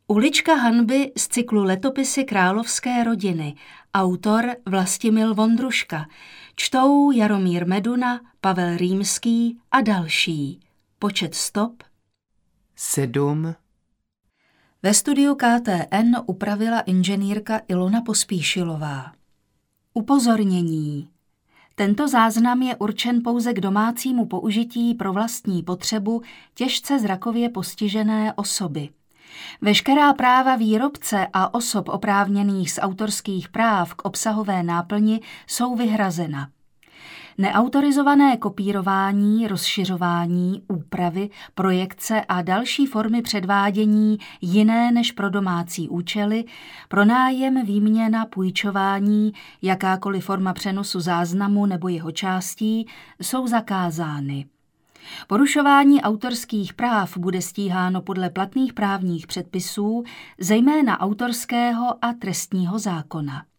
Ulička hanby z cyklu Letopisy královské rodiny. Autor Vlastimil Vondruška. Čtou Jaromír Meduna, Pavel Rýmský a další. Počet stop 7. Ve studiu KTN upravila inženýrka Ilona Pospíšilová. Upozornění. Tento záznam je určen pouze k domácímu použití pro vlastní potřebu těžce zrakově postižené osoby. Veškerá práva výrobce a osob oprávněných z autorských práv k obsahové náplni jsou vyhrazena. Neautorizované kopírování, rozšiřování, úpravy, projekce a další formy předvádění jiné než pro domácí účely, pronájem, výměna, půjčování, jakákoliv forma přenosu záznamu nebo jeho částí jsou zakázány. Porušování autorských práv bude stíháno podle platných právních předpisů, zejména autorského a trestního zákona.